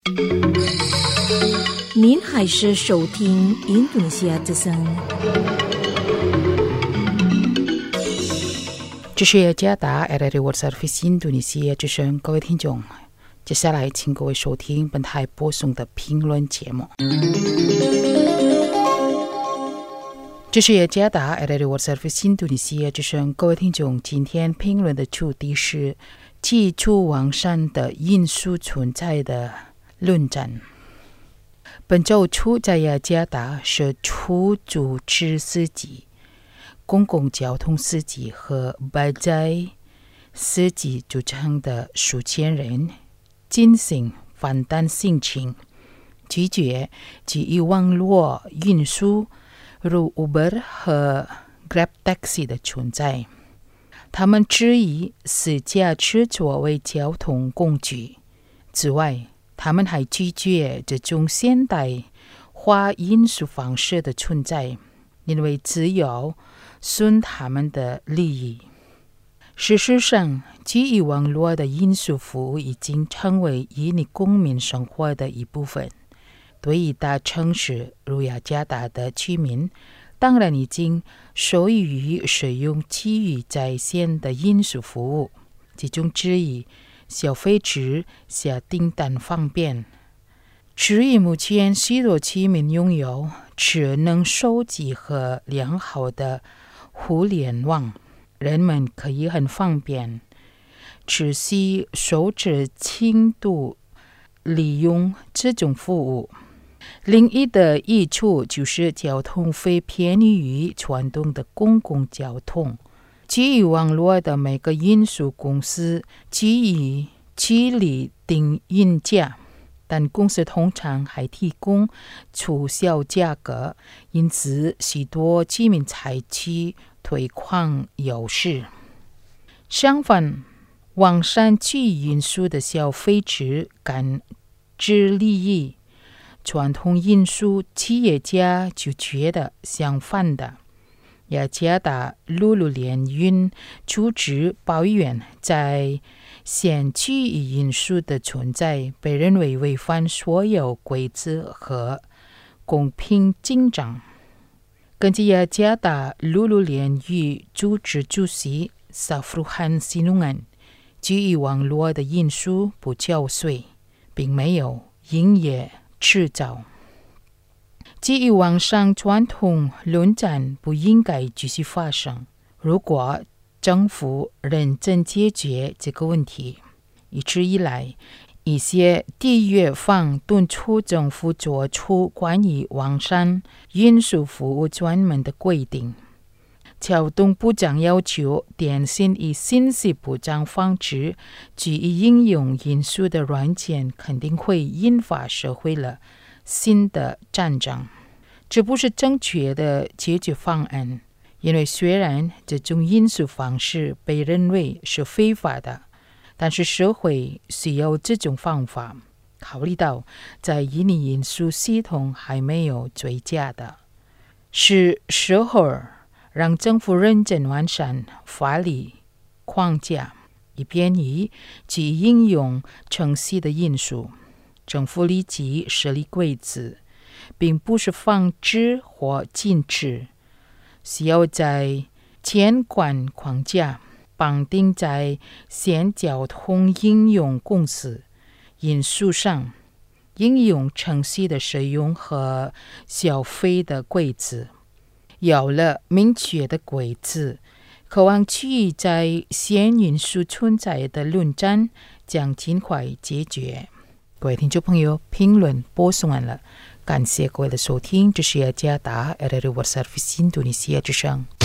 您还是收听印度尼西亚之声。 这是加达 RRI World Service 印度尼西亚之声，各位听众，接下来请各位收听本台播送的评论节目。这是加达 RRI World Service 印度尼西亚之声，各位听众，今天评论的主题是基础完善的因素存在的论战。本周处在雅加达是出租车司机、公共交通司机和白载司机组成的数千人进行反弹行情，拒绝基于网络运输如 Uber 和 Grab Taxi 的存在。他们质疑私家车作为交通工具。此外，他们还拒绝这种现代化运输方式的存在，因为只有损他们的利益。事实上，基于网络的运输服务已经成为印尼公民生活的一部分。对于大城市如雅加达的居民，当然已经受益于使用基于在线的运输服务，其中之一消费者下订单方便。至于目前许多居民拥有智能手机和良好的互联网，人们可以很方便、持续受制轻度利用这种服务。另一的益处就是交通费便宜于传统的公共交通。基于网络的每个运输公司基于其拟定运价，但公司通常还提供促销价格，因此许多居民采取推广优势。相反，网上基运输的消费者感知利益，传统运输企业家就觉得相反的。雅加达陆路联运组织抱怨，在线区域运输的存在被认为违反所有规则和公平竞争。根据雅加达陆路联运组织主席萨弗鲁汉西努恩，基于网络的运输不缴税，并没有营业执照。基于网上传统论战不应该继续发生。如果政府认真解决这个问题，一直以来，一些缔约方敦促政府做出关于网上运输服务专门的规定。交通部长要求电信与信息部长防止基于应用运输的软件肯定会引发社会了新的战争。这不是正确的解决方案，因为虽然这种运输方式被认为是非法的，但是社会需要这种方法。考虑到在印尼运输系统还没有最佳的，是时候让政府认真完善法律框架，以便于其应用城市的运输。政府立即设立规则，并不是放置或禁止，需要在监管框架绑定在线交通应用公司运输上应用程序的使用和消费的规则。有了明确的规则，渴望区域在线运输存在的论战将尽快解决。各位听众朋友，评论播送完了，感谢各位的收听，这是雅加达 RRI World Service 印度尼西亚之声。